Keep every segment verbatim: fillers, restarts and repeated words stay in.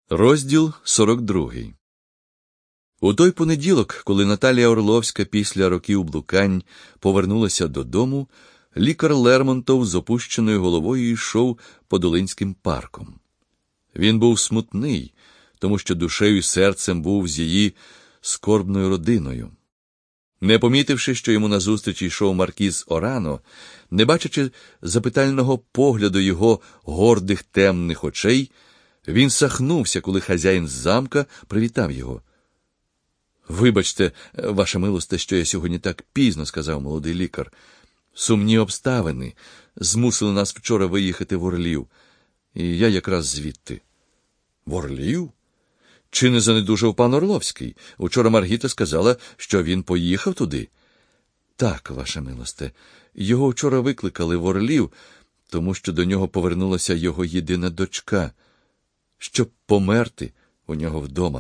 Розділ сорок другий. У той понеділок, коли Наталія Орловська після років блукань повернулася додому, лікар Лермонтов з опущеною головою йшов Подолинським парком. Він був смутний, тому що душею і серцем був з її скорбною родиною. Не помітивши, що йому назустріч йшов маркіз Орано, не бачачи запитального погляду його гордих темних очей, він сахнувся, коли хазяїн з замка привітав його. «Вибачте, ваша милосте, що я сьогодні так пізно», – сказав молодий лікар. «Сумні обставини змусили нас вчора виїхати в Орлів, і я якраз звідти». «В Орлів? Чи не занедужав пан Орловський? Учора Маргіта сказала, що він поїхав туди». «Так, ваша милосте, його вчора викликали в Орлів, тому що до нього повернулася його єдина дочка, щоб померти у нього вдома».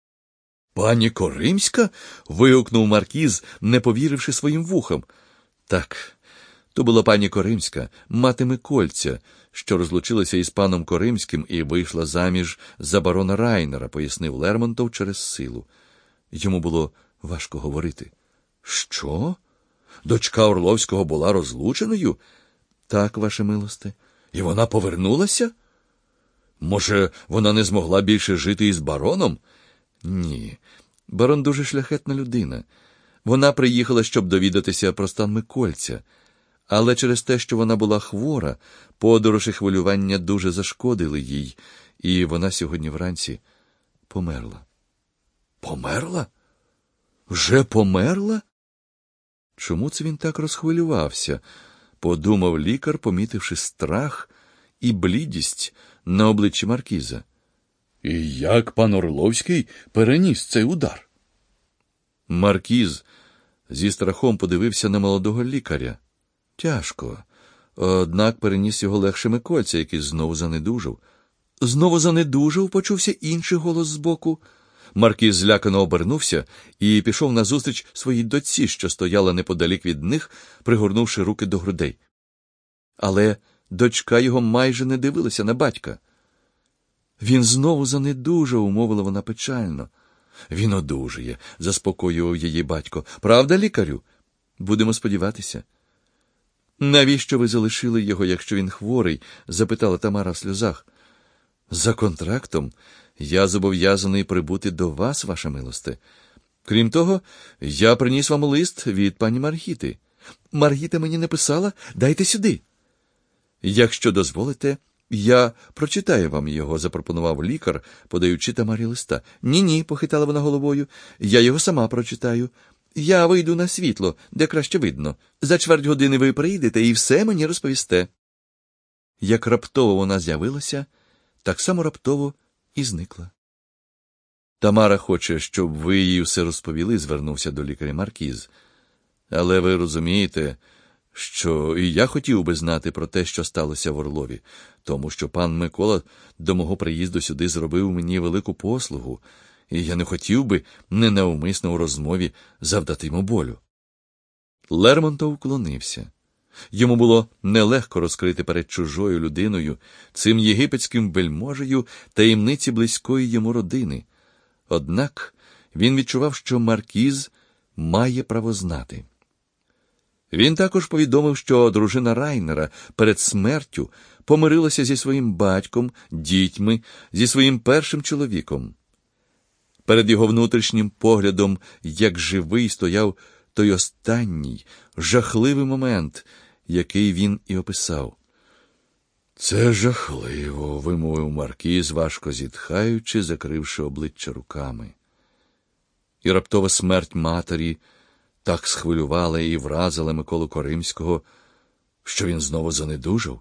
«Пані Коримська?» – вигукнув маркіз, не повіривши своїм вухам. «Так, то була пані Коримська, мати Микольця, що розлучилася із паном Коримським і вийшла заміж за барона Райнера», – пояснив Лермонтов через силу. Йому було важко говорити. «Що? Дочка Орловського була розлученою?» «Так, ваше милосте. І вона повернулася? Може, вона не змогла більше жити із бароном?» «Ні. Барон дуже шляхетна людина. Вона приїхала, щоб довідатися про стан Микольця. Але через те, що вона була хвора, подорож і хвилювання дуже зашкодили їй, і вона сьогодні вранці померла». «Померла? Вже померла?» «Чому це він так розхвилювався?» – подумав лікар, помітивши страх і блідість на обличчі маркіза. «І як пан Орловський переніс цей удар?» Маркіз зі страхом подивився на молодого лікаря. Тяжко. Однак переніс його легше Микольця, який знову занедужав. «Знову занедужав?» – почувся інший голос збоку. Маркіз злякано обернувся і пішов назустріч своїй дочці, що стояла неподалік від них, пригорнувши руки до грудей. Але дочка його майже не дивилася на батька. «Він знову занедужав», – мовила вона печально. «Він одужує», – заспокоював її батько. «Правда, лікарю? Будемо сподіватися». «Навіщо ви залишили його, якщо він хворий?» – запитала Тамара в сльозах. «За контрактом я зобов'язаний прибути до вас, ваша милосте. Крім того, я приніс вам лист від пані Маргіти». «Маргіта мені не писала? Дайте сюди». «Якщо дозволите, я прочитаю вам його», – запропонував лікар, подаючи Тамарі листа. «Ні-ні», – похитала вона головою, – «я його сама прочитаю. Я вийду на світло, де краще видно. За чверть години ви прийдете і все мені розповісте». Як раптово вона з'явилася, так само раптово і зникла. «Тамара хоче, щоб ви їй все розповіли», – звернувся до лікаря маркіз. «Але ви розумієте, що і я хотів би знати про те, що сталося в Орлові, тому що пан Микола до мого приїзду сюди зробив мені велику послугу, і я не хотів би ненавмисно у розмові завдати йому болю». Лермонтов вклонився. Йому було нелегко розкрити перед чужою людиною, цим єгипетським вельможею, таємниці близької йому родини. Однак він відчував, що маркіз має право знати. Він також повідомив, що дружина Райнера перед смертю помирилася зі своїм батьком, дітьми, зі своїм першим чоловіком. Перед його внутрішнім поглядом, як живий, стояв той останній, жахливий момент, який він і описав. «Це жахливо», – вимовив маркіз, важко зітхаючи, закривши обличчя руками. І раптова смерть матері так схвилювала і вразила Миколу Коримського, що він знову занедужав.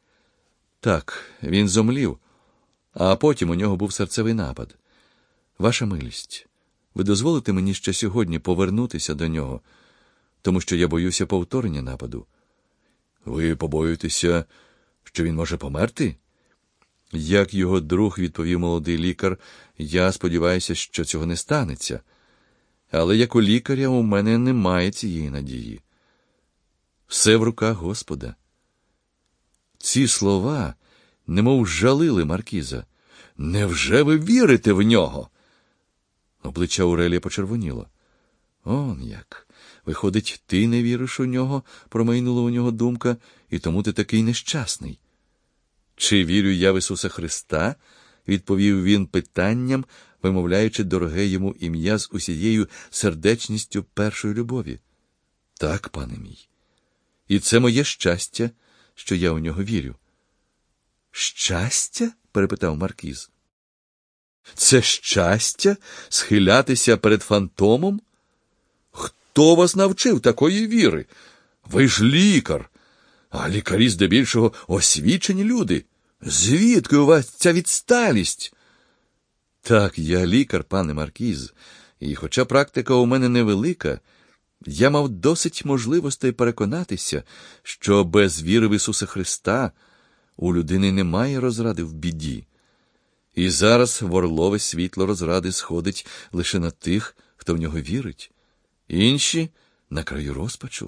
Так, він зомлів, а потім у нього був серцевий напад. «Ваша милість, ви дозволите мені ще сьогодні повернутися до нього, тому що я боюся повторення нападу». «Ви побоюєтеся, що він може померти?» «Як його друг», – відповів молодий лікар, – «я сподіваюся, що цього не станеться. Але як у лікаря у мене немає цієї надії. Все в руках Господа». Ці слова немов жалили маркіза. невже ви вірите в нього? Обличчя Аурелія почервоніло. Он як. Виходить, ти не віриш у нього, промайнула у нього думка, і тому ти такий нещасний. Чи вірю я в Ісуса Христа? Відповів він питанням, вимовляючи дороге йому ім'я з усією сердечністю першої любові. Так, пане мій. І це моє щастя, що я у нього вірю. Щастя? Перепитав маркіз. Це щастя? Схилятися перед фантомом? Хто вас навчив такої віри? Ви ж лікар. А лікарі здебільшого освічені люди. Звідки у вас ця відсталість? Так, я лікар, пане маркіз, і хоча практика у мене невелика, я мав досить можливостей переконатися, що без віри в Ісуса Христа у людини немає розради в біді. І зараз в Орлове світло розради сходить лише на тих, хто в нього вірить. Інші – на краю розпачу.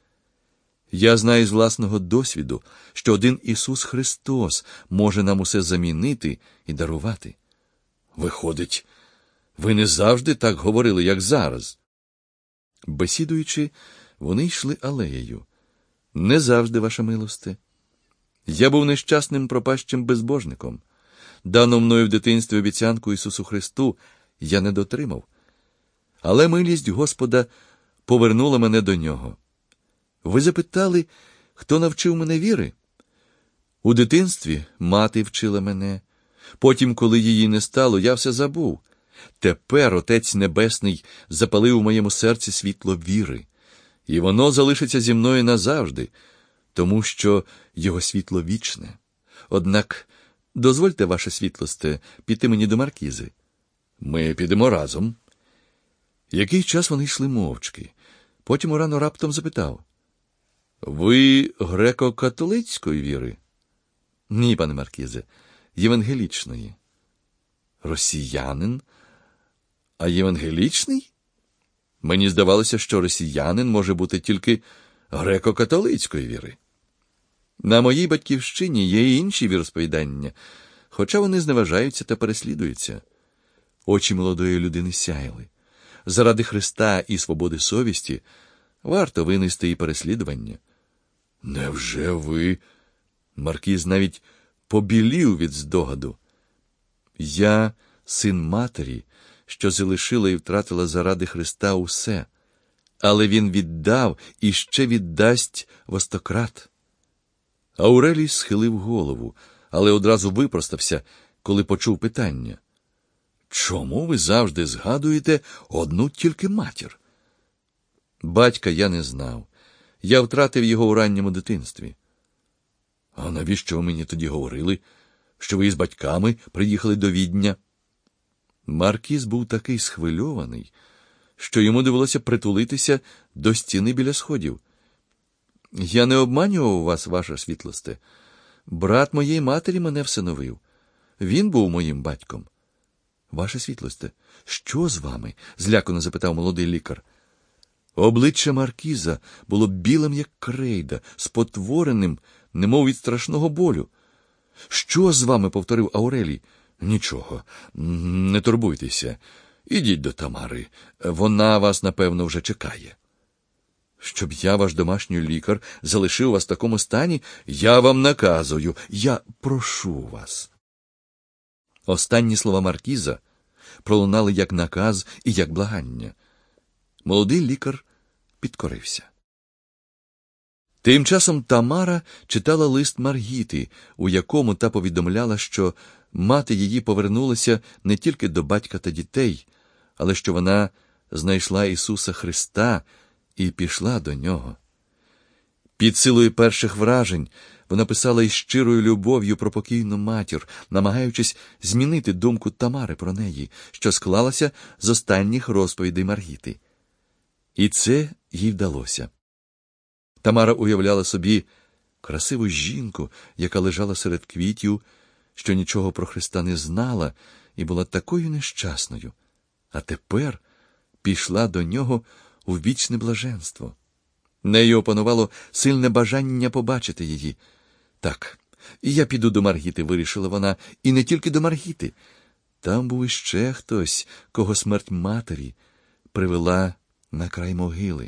Я знаю з власного досвіду, що один Ісус Христос може нам усе замінити і дарувати. Виходить, ви не завжди так говорили, як зараз. Бесідуючи, вони йшли алеєю. Не завжди, ваша милосте. Я був нещасним пропащим безбожником. Дану мною в дитинстві обіцянку Ісусу Христу я не дотримав. Але милість Господа повернула мене до нього. Ви запитали, хто навчив мене віри? У дитинстві мати вчила мене. Потім, коли її не стало, я все забув. Тепер Отець Небесний запалив у моєму серці світло віри. І воно залишиться зі мною назавжди, тому що його світло вічне. Однак, дозвольте, ваше світлосте, піти мені до маркізи. Ми підемо разом. Який час вони йшли мовчки. Потім Урано раптом запитав. Ви греко-католицької віри? Ні, пане маркізе, євангелічної. Росіянин? А євангелічний? Мені здавалося, що росіянин може бути тільки греко-католицької віри. На моїй батьківщині є і інші віросповідання, хоча вони зневажаються та переслідуються. Очі молодої людини сяяли. Заради Христа і свободи совісті варто винести і переслідування. Невже ви? Маркіз навіть побілів від здогаду. Я син матері, що залишила і втратила заради Христа усе, але він віддав і ще віддасть востократ. Аурелій схилив голову, але одразу випростався, коли почув питання. Чому ви завжди згадуєте одну тільки матір? Батька я не знав. Я втратив його у ранньому дитинстві. А навіщо ви мені тоді говорили, що ви із батьками приїхали до Відня? Маркіз був такий схвильований, що йому довелося притулитися до стіни біля сходів. Я не обманював вас, ваша світлосте. Брат моєї матері мене всиновив. Він був моїм батьком. Ваше світлосте, що з вами? Злякано запитав молодий лікар. Обличчя маркіза було білим, як крейда, спотвореним, немов від страшного болю. Що з вами? Повторив Аурелій. Нічого, не турбуйтеся. Ідіть до Тамари. Вона вас, напевно, вже чекає. Щоб я, ваш домашній лікар, залишив вас в такому стані, я вам наказую, я прошу вас. Останні слова маркіза пролунали як наказ і як благання. Молодий лікар підкорився. Тим часом Тамара читала лист Маргіти, у якому та повідомляла, що мати її повернулася не тільки до батька та дітей, але що вона знайшла Ісуса Христа і пішла до нього. Під силою перших вражень вона писала із щирою любов'ю про покійну матір, намагаючись змінити думку Тамари про неї, що склалася з останніх розповідей Маргіти. І це їй вдалося. Тамара уявляла собі красиву жінку, яка лежала серед квітів, що нічого про Христа не знала і була такою нещасною, а тепер пішла до нього у вічне блаженство. Нею опанувало сильне бажання побачити її. Так, І я піду до Маргіти, вирішила вона, і не тільки до Маргіти. Там був іще хтось, кого смерть матері привела на край могили.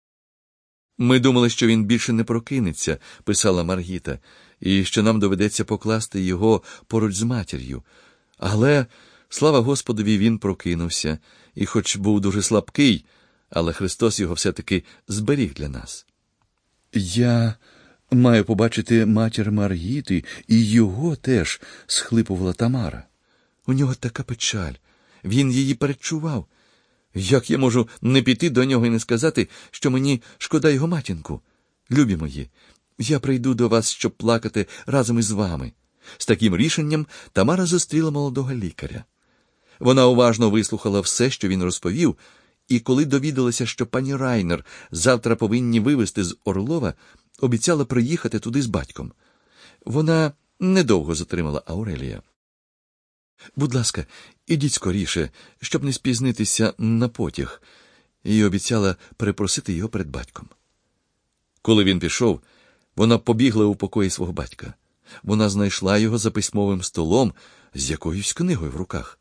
Ми думали, що він більше не прокинеться, писала Маргіта, і що нам доведеться покласти його поруч з матір'ю. Але, слава Господові, він прокинувся, і хоч був дуже слабкий, але Христос його все-таки зберіг для нас. Я маю побачити матір Маргіти, і його теж, схлипувала Тамара. У нього така печаль. Він її передчував. Як я можу не піти до нього і не сказати, що мені шкода його матінку? Любі мої, я прийду до вас, щоб плакати разом із вами. З таким рішенням Тамара зустріла молодого лікаря. Вона уважно вислухала все, що він розповів, і коли довідалася, що пані Райнер завтра повинні вивезти з Орлова, обіцяла приїхати туди з батьком. Вона недовго затримала Аурелія. «Будь ласка, ідіть скоріше, щоб не спізнитися на потяг», і обіцяла перепросити його перед батьком. Коли він пішов, вона побігла у покої свого батька. Вона знайшла його за письмовим столом з якоюсь книгою в руках.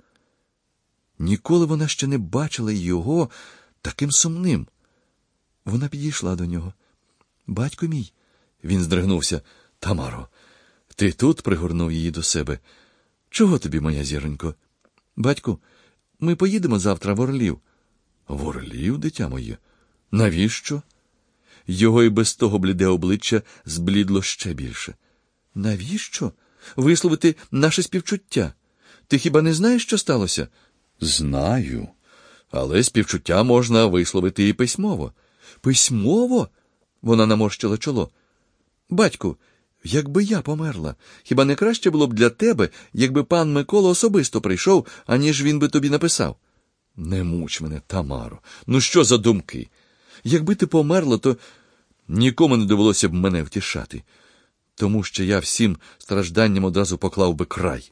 Ніколи вона ще не бачила його таким сумним. Вона підійшла до нього. «Батько мій», — він здригнувся. «Тамаро, ти тут?» — пригорнув її до себе. «Чого тобі, моя зіронько?» «Батьку, ми поїдемо завтра в Орлів». «В Орлів, дитя моє? Навіщо?» Його і без того бліде обличчя зблідло ще більше. «Навіщо? Висловити наше співчуття. Ти хіба не знаєш, що сталося?» «Знаю. Але співчуття можна висловити і письмово». «Письмово?» Вона наморщила чоло. «Батьку, якби я померла, хіба не краще було б для тебе, якби пан Микола особисто прийшов, аніж він би тобі написав?» «Не муч мене, Тамаро. Ну що за думки? Якби ти померла, то нікому не довелося б мене втішати, тому що я всім стражданням одразу поклав би край».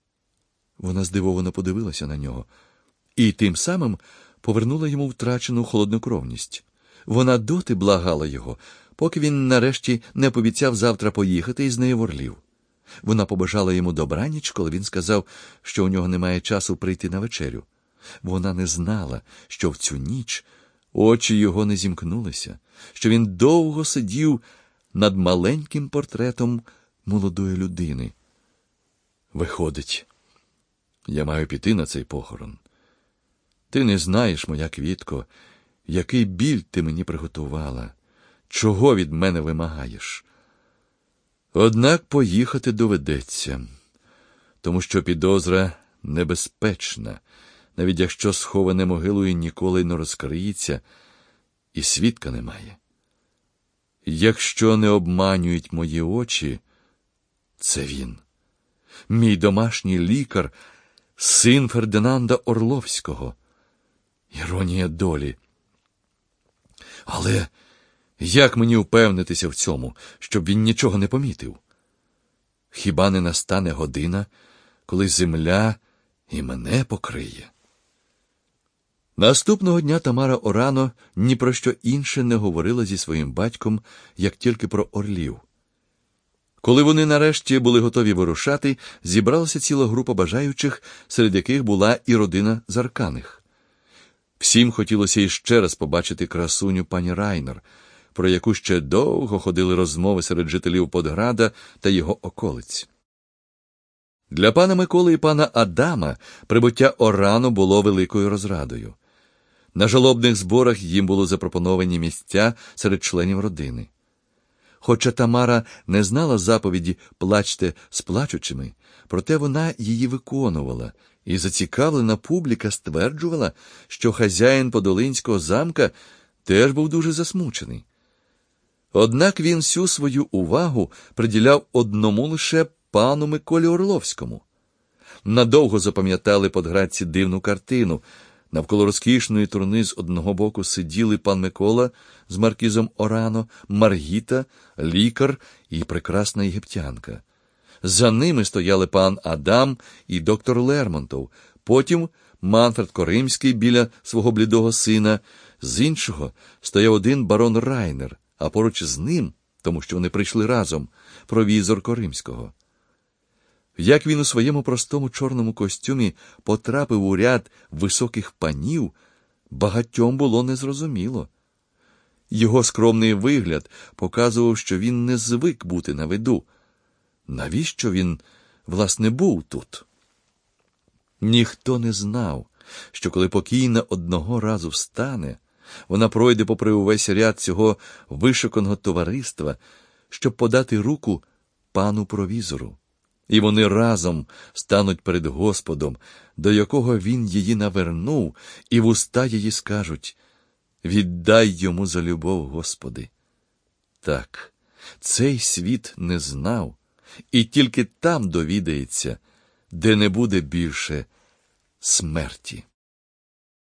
Вона здивовано подивилася на нього і тим самим повернула йому втрачену холоднокровність. Вона доти благала його, поки він нарешті не пообіцяв завтра поїхати із нею в Орлів. Вона побажала йому добраніч, коли він сказав, що у нього немає часу прийти на вечерю. Вона не знала, що в цю ніч очі його не зімкнулися, що він довго сидів над маленьким портретом молодої людини. «Виходить, я маю піти на цей похорон. Ти не знаєш, моя квітко, який біль ти мені приготувала, чого від мене вимагаєш. Однак поїхати доведеться, тому що підозра небезпечна, навіть якщо сховане могилою ніколи не розкриється, і свідка немає. Якщо не обманюють мої очі, це він. Мій домашній лікар, син Фердинанда Орловського. Іронія долі. Але як мені впевнитися в цьому, щоб він нічого не помітив? Хіба не настане година, коли земля і мене покриє? Наступного дня Тамара Орано ні про що інше не говорила зі своїм батьком, як тільки про Орлів. Коли вони нарешті були готові вирушати, зібралася ціла група бажаючих, серед яких була і родина Зарканих. Всім хотілося іще раз побачити красуню пані Райнер, про яку ще довго ходили розмови серед жителів Подграда та його околиць. Для пана Миколи і пана Адама прибуття Орано було великою розрадою. На жалобних зборах їм було запропоновані місця серед членів родини. Хоча Тамара не знала заповіді «плачте з плачучими», проте вона її виконувала, і зацікавлена публіка стверджувала, що хазяїн Подолинського замка теж був дуже засмучений. Однак він всю свою увагу приділяв одному лише пану Миколі Орловському. Надовго запам'ятали подградці дивну картину. Навколо розкішної труни з одного боку сиділи пан Микола з маркізом Орано, Маргіта, лікар і прекрасна єгиптянка. За ними стояли пан Адам і доктор Лермонтов, потім Манфред Коримський біля свого блідого сина, з іншого стояв один барон Райнер, а поруч з ним тому що вони прийшли разом, провізор Коримського. Як він у своєму простому чорному костюмі потрапив у ряд високих панів, багатьом було незрозуміло. Його скромний вигляд показував, що він не звик бути на виду. Навіщо він, власне, був тут? Ніхто не знав, що коли покійна одного разу встане, вона пройде попри увесь ряд цього вишуканого товариства, щоб подати руку пану провізору. І вони разом стануть перед Господом, до якого він її навернув, і вуста її скажуть: «Віддай йому за любов, Господи». Так, цей світ не знав, і тільки там довідається, де не буде більше смерті.